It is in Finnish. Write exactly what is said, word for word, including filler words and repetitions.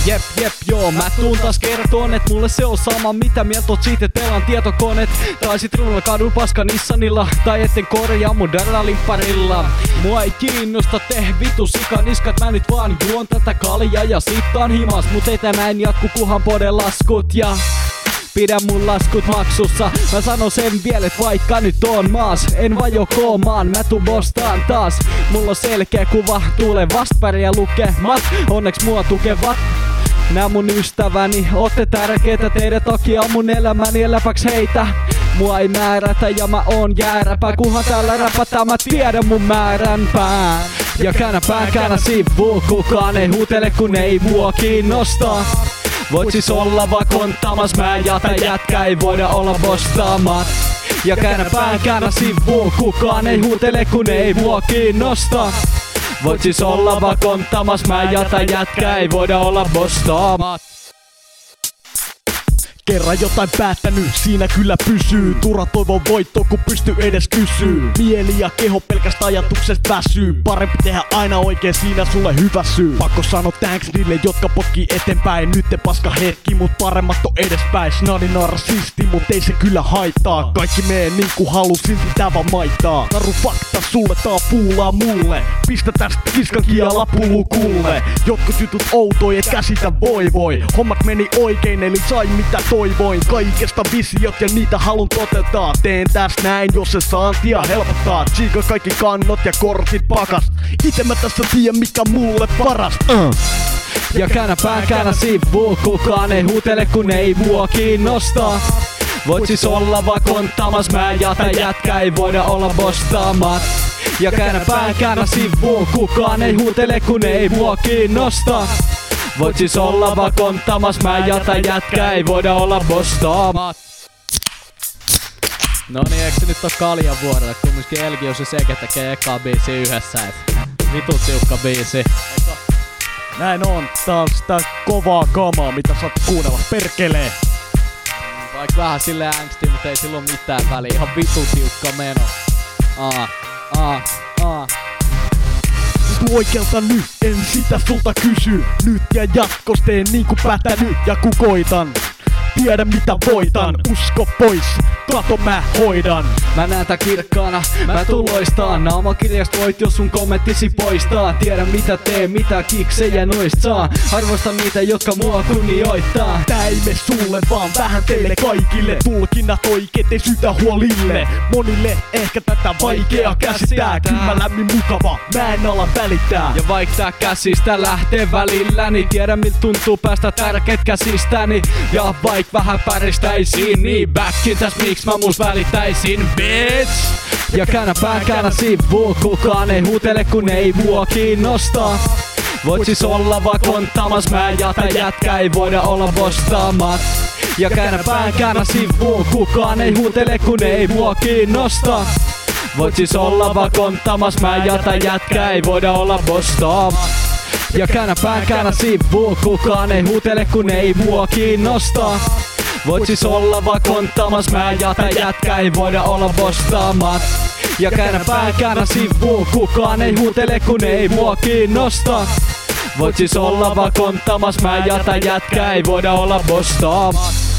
Jep, jep, joo, mä tuun taas kertoon, et mulle se on sama, mitä mieltä oot siitä, et pelaan tietokoneet. Tai sit ruudulla kadun paska Nissanilla, tai etten korjaa mun darralimpparilla. Mua ei kiinnosta te vitu sikaniskat, mä nyt vaan juon tätä kaljaa ja sittaan himas. Mut ei tää näin jatku, kuhan poden laskut ja pidä mun laskut maksussa. Mä sanon sen vielä, et vaikka nyt on maas, en vajo koomaan, mä tuun bostaan taas. Mulla on selkeä kuva tulevasta pärjää lukemat, onneks mua tukevat nää mun ystäväni. Ootte tärkeitä, teidän takia mun elämäni, eläpäks heitä. Mua ei määrätä ja mä oon jääräpä, kunhan täällä räpätään mä tiedän mun määränpään. Ja käännä pään, käännä sivuun, kukaan ei huutele kun ei mua kiinnosta. Voit siis olla vaan konttamas, mä en jätä jätkä, ei voida olla bostaamat. Ja käännä pään, käännä sivuun, kukaan ei huutele kun ei mua kiinnosta. Voit siis olla vaan konttamas, mä en jätä jätkä, ei voida olla bostaamat. Kerran jotain päättänyt, siinä kyllä pysyy. Turha toivon voitto, kun pysty edes kysyy. Mieli ja keho pelkästä ajatuksesta väsyy. Parempi tehdä aina oikein, siinä sulle hyvä syy. Pakko sanoa thanks niille, jotka potkii eteenpäin. Nyt te paska hetki, mut paremmat on edespäin. Snadi narsisti, mut ei se kyllä haittaa. Kaikki mee niinku halu, silti tää vaan maittaa. Naru fakta sulle, tää puulaa mulle. Pistä tästä kiskan kiala pulukulle. Jotkut jutut outoi, et käsitä voi voi. Hommat meni oikein, eli sai mitä toivoin. Kaikesta visiot ja niitä halun toteuttaa. Teen tästä näin, jos se saantia helpottaa. Tsiika kaikki kannot ja kortit pakas. Ite mä tässä tiedän mikä mulle paras. uh. Ja käännä pään, käännä sivuun, kukaan ei huutele kun ei mua kiinnosta. Voit siis olla vaan konttamas, mä en jätä jätkä, ei voida olla bostaamat. Ja käännä pään, käännä sivuun, kukaan ei huutele kun ei mua kiinnosta. Voit siis olla vaan konttamas, mä en jätä jätkä, ei voida olla bostaamat. Noniin, eiks se nyt oo kaljan vuorolle? Kumminkin Elgius ja Seke tekee ekaa biisi yhdessä, et vitun tiukka biisi. Näin on, tää on sitä kovaa kamaa, mitä saat kuunnella, perkelee. Vaik vähän silleen ängstii, mut ei silloin mitään väliä, ihan vitun tiukka meno. Aa, aa, aa. Tuu oikealta nyt, en sitä sulta kysy. Nyt ja jatkos teen niinku pätänyt ja kukoitan. Tiedä mitä voitan, usko pois, kato mä hoidan. Mä näen tää kirkkaana, mä tuloistaan. Naamakirjasta voit jos sun kommenttisi poistaa. Tiedä mitä teen, mitä kiksejä noista saa. Arvostan niitä, jotka mua kunnioittaa. Tää ei me sulle vaan vähän teille kaikille. Tulkinnat oikeet ei syytä huolille. Monille ehkä tätä vaikea käsittää. Kyllä lämmin mukava, mä en ala välittää. Ja vaik tää käsistä lähtee välillä, niin tiedä miltä tuntuu päästä tärkeet käsistäni. Ja vaik vähän päristäisiin, niin backin täs miks mä mus välittäisin, bitch. Ja käännä pään, käännä sivuun, kukaan ei huutele kun ei mua kiinnosta. Voit siis olla vaan konttamas, mä en jätä jätkä, ei voida olla bostaamat. Ja käännä pään, käännä sivuun, kukaan ei huutele kun ei mua kiinnosta. Voit siis olla vaan konttamas, mä en jätä jätkä, ei voida olla bostaamat. Ja käännä pään, käännä sivuun, kukaan ei huutele kun ei mua kiinnosta. Voit siis olla vaan konttamas, mä en jätä jätkä, ei voida olla bostaamat. Ja käännä pään, käännä sivuun, kukaan ei huutele kun ei mua kiinnosta. Voit siis olla vaan konttamas, mä en jätä jätkä, ei voida olla bostaamat.